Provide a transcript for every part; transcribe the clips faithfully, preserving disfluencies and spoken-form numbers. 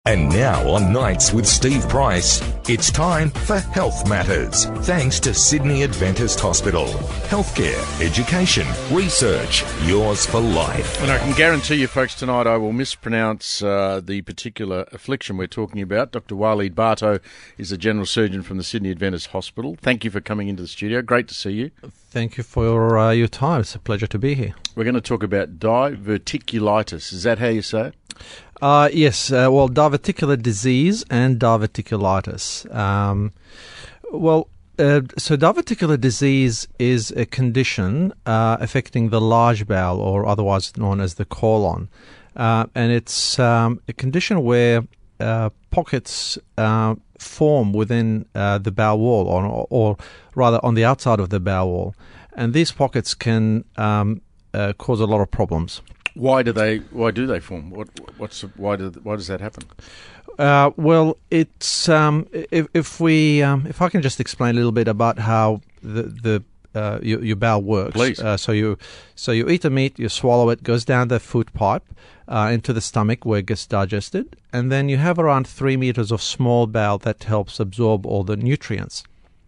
And now on Nights with Steve Price, it's time for Health Matters. Thanks to Sydney Adventist Hospital. Healthcare, education, research, yours for life. And I can guarantee you folks tonight I will mispronounce uh, the particular affliction we're talking about. Doctor Waleed Bharto is a general surgeon from the Sydney Adventist Hospital. Thank you for coming into the studio. Great to see you. Thank you for uh, your time. It's a pleasure to be here. We're going to talk about diverticulitis. Is that how you say it? Uh, yes, uh, well, diverticular disease and diverticulitis. Um, well, uh, so diverticular disease is a condition uh, affecting the large bowel, or otherwise known as the colon. Uh, and it's um, a condition where uh, pockets uh, form within uh, the bowel wall, or, or rather on the outside of the bowel wall. And these pockets can um, uh, cause a lot of problems. Why do they? Why do they form? What? What's? Why do? Why does that happen? Uh, well, it's um, if if we um, if I can just explain a little bit about how the the uh, your, your bowel works. Please. Uh, so you so you eat a meat, you swallow it, goes down the food pipe uh, into the stomach where it gets digested, and then you have around three meters of small bowel that helps absorb all the nutrients.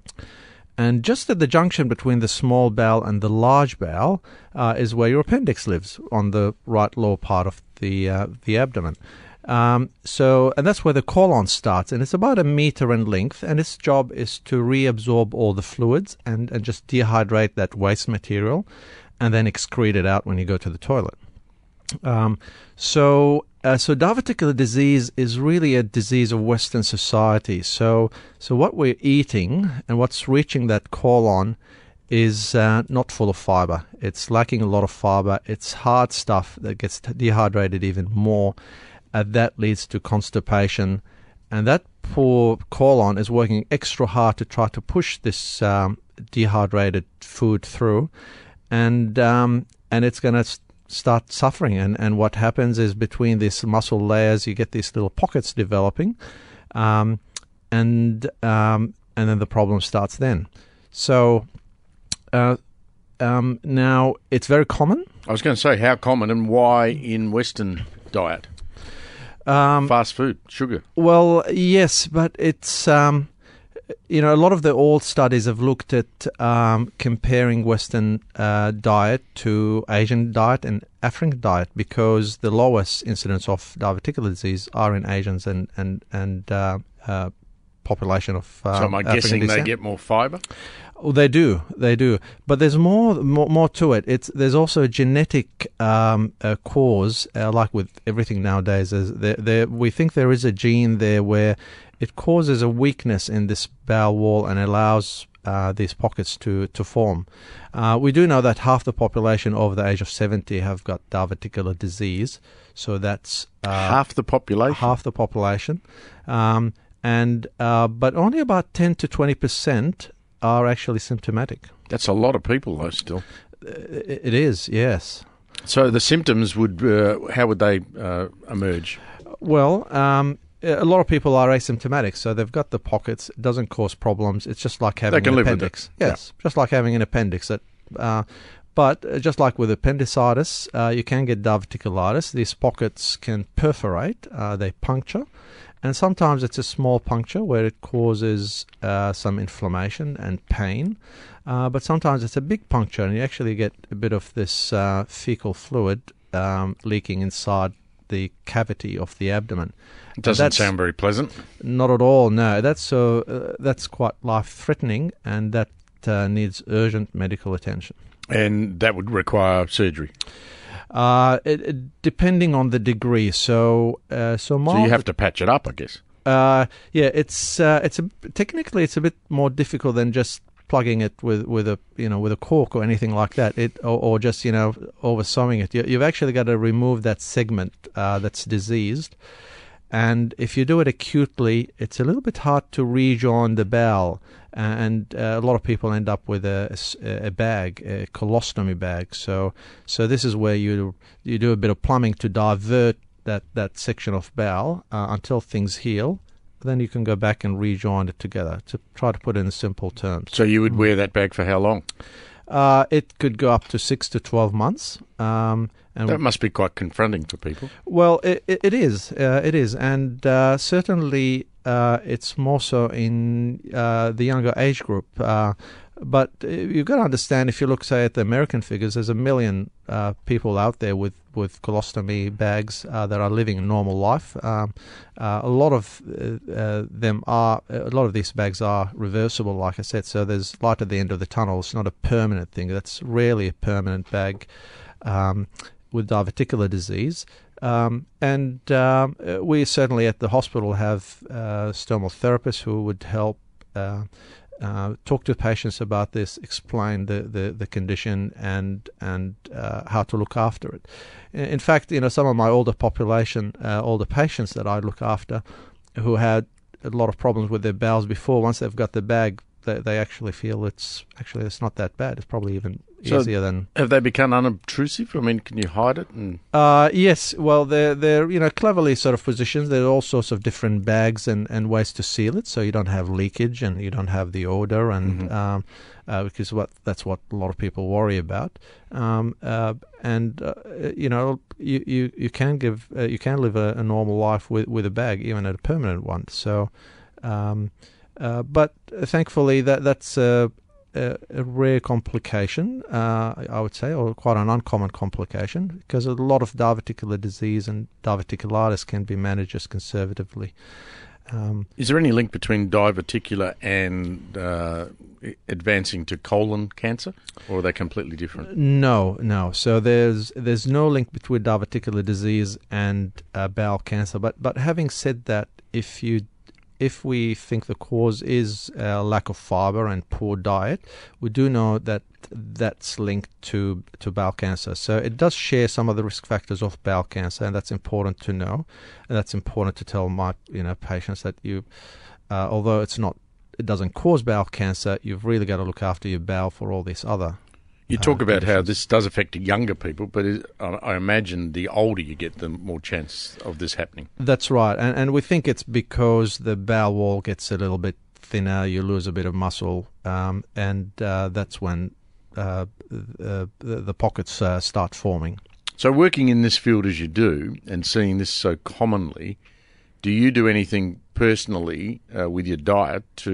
And just at the junction between the small bowel and the large bowel uh, is where your appendix lives, on the right lower part of the uh, the abdomen. Um, so, and that's where the colon starts, and it's about a meter in length, and its job is to reabsorb all the fluids and, and just dehydrate that waste material, and then excrete it out when you go to the toilet. Um, so, uh, so diverticular disease is really a disease of Western society. So, so what we're eating and what's reaching that colon is uh, not full of fiber. It's lacking a lot of fiber. It's hard stuff that gets dehydrated even more. Uh, that leads to constipation, and that poor colon is working extra hard to try to push this um, dehydrated food through, and um, and it's going to st- start suffering. And, and what happens is, between these muscle layers, you get these little pockets developing, um, and um, and then the problem starts then. So uh, um, now it's very common. I was going to say, how common and why in Western diet? Um, Fast food, sugar. Well, yes, but it's, um, you know, a lot of the old studies have looked at um, comparing Western uh, diet to Asian diet and African diet, because the lowest incidence of diverticular disease are in Asians and, and, and uh, uh, population of uh, So am I African guessing descent. they get more fibre? Oh, they do, they do. But there's more, more, more to it. It's there's also a genetic um, uh, cause, uh, like with everything nowadays. There, there, we think there is a gene there where it causes a weakness in this bowel wall and allows uh, these pockets to to form. Uh, we do know that half the population over the age of seventy have got diverticular disease. So that's uh, half the population. Half the population, um, and uh, but only about ten to twenty percent are actually symptomatic. That's a lot of people, though, still. It is, yes. So the symptoms would, uh, how would they uh, emerge? Well, um, a lot of people are asymptomatic, so they've got the pockets. It doesn't cause problems. It's just like having they can an live appendix. With it. Yes, yeah. Just like having an appendix. That, uh, but just like with appendicitis, uh, you can get diverticulitis. These pockets can perforate. Uh, they puncture. And sometimes it's a small puncture where it causes uh, some inflammation and pain. Uh, but sometimes it's a big puncture, and you actually get a bit of this uh, fecal fluid um, leaking inside the cavity of the abdomen. It doesn't sound very pleasant. Not at all, no. That's, so, uh, that's quite life-threatening, and that uh, needs urgent medical attention. And that would require surgery? Uh, it, it, depending on the degree. So, uh, so, so you have to patch it up, I guess. Uh, yeah, it's uh, it's a, technically it's a bit more difficult than just plugging it with, with a you know with a cork or anything like that. It or, or just you know over sewing it. You, you've actually got to remove that segment uh, that's diseased, and if you do it acutely, it's a little bit hard to rejoin the bowel. And uh, a lot of people end up with a, a, a bag, a colostomy bag. So, so this is where you you do a bit of plumbing to divert that, that section of bowel uh, until things heal. Then you can go back and rejoin it together, to try to put it in simple terms. So you would wear that bag for how long? Uh, it could go up to six to twelve months. Um, and that must be quite confronting for people. Well, it, it, it is. Uh, it is. And uh, certainly uh, it's more so in uh, the younger age group. Uh, but you've got to understand, if you look, say, at the American figures, there's a million uh, people out there with, with colostomy bags uh, that are living a normal life. Um, uh, a lot of uh, uh, them are, a lot of these bags are reversible, like I said, so there's light at the end of the tunnel. It's not a permanent thing. That's rarely a permanent bag um, with diverticular disease. Um, and um, we certainly at the hospital have uh, stomal therapists who would help uh, Uh, talk to patients about this, explain the, the, the condition and and uh, how to look after it. In, in fact, you know, some of my older population, uh, older patients that I look after, who had a lot of problems with their bowels before, once they've got the bag, they, they actually feel it's actually it's not that bad. It's probably even so easier than. Have they become unobtrusive? I mean, can you hide it? And Uh, yes, well, they're they're you know cleverly sort of positioned. There are all sorts of different bags and, and ways to seal it, so you don't have leakage and you don't have the odor, and Mm-hmm. um, uh, because what that's what a lot of people worry about. Um, uh, and uh, you know you, you, you can give uh, you can live a, a normal life with, with a bag, even a permanent one. So, um, uh, but thankfully that that's. Uh, A, a rare complication, uh, I would say, or quite an uncommon complication, because a lot of diverticular disease and diverticulitis can be managed just conservatively. Um, is there any link between diverticular and uh, advancing to colon cancer, or are they completely different? No, no. So there's there's no link between diverticular disease and uh, bowel cancer. But but having said that, if you If we think the cause is uh, lack of fiber and poor diet, we do know that that's linked to, to bowel cancer. So it does share some of the risk factors of bowel cancer, and that's important to know. And that's important to tell my you know patients that you, uh, although it's not, it doesn't cause bowel cancer, you've really got to look after your bowel for all these other. You talk uh, about conditions. how this does affect younger people, but is, I, I imagine the older you get, the more chance of this happening. That's right, and and we think it's because the bowel wall gets a little bit thinner, you lose a bit of muscle, um, and uh, that's when uh, the, the pockets uh, start forming. So working in this field as you do, and seeing this so commonly, do you do anything personally uh, with your diet to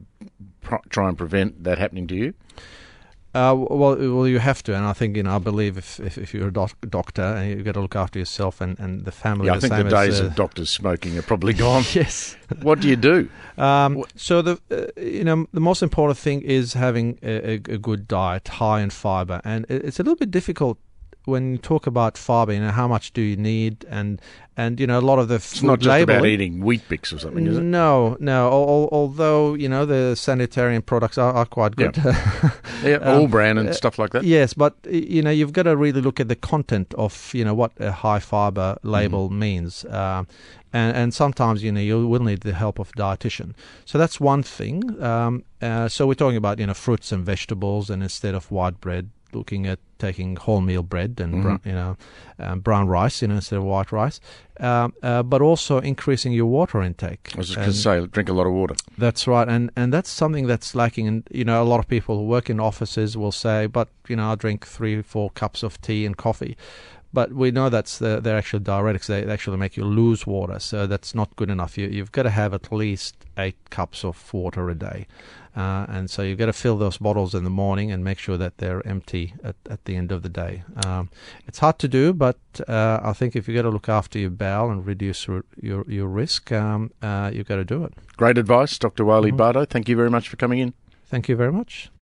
pr- try and prevent that happening to you? Uh, well, well, you have to, and I think you know. I believe if if, if you're a doc- doctor, and you've got to look after yourself and, and the family. Yeah, I the think same the days as, uh, of doctors smoking are probably gone. Yes. What do you do? Um, so the uh, you know the most important thing is having a, a, a good diet, high in fiber, and it, it's a little bit difficult when you talk about fiber. You know, how much do you need, and and you know a lot of the It's not just labeling, about eating Wheat Bix or something, is it? No, no. Al- al- although you know the sanitarian products are, are quite good. Yeah, yeah all Um, brand and uh, stuff like that. Yes, but you know you've got to really look at the content of you know what a high fiber label Mm-hmm. means, um, and and sometimes you know you will need the help of a dietitian. So that's one thing. Um, uh, so we're talking about you know fruits and vegetables, and instead of white bread, looking at taking wholemeal bread and Mhm. brown, you know um, brown rice, you know instead of white rice, um, uh, but also increasing your water intake. I was just going And- to say, drink a lot of water. That's right, and and that's something that's lacking. And you know, a lot of people who work in offices will say, "But you know, I drink three, four cups of tea and coffee." But we know that's the, they're actually diuretics. They actually make you lose water, so that's not good enough. You, you've got to have at least eight cups of water a day, uh, and so you've got to fill those bottles in the morning and make sure that they're empty at, at the end of the day. Um, it's hard to do, but uh, I think if you've got to look after your bowel and reduce your your, your risk, um, uh, you've got to do it. Great advice, Doctor Walid Mhm. Bharto. Thank you very much for coming in. Thank you very much.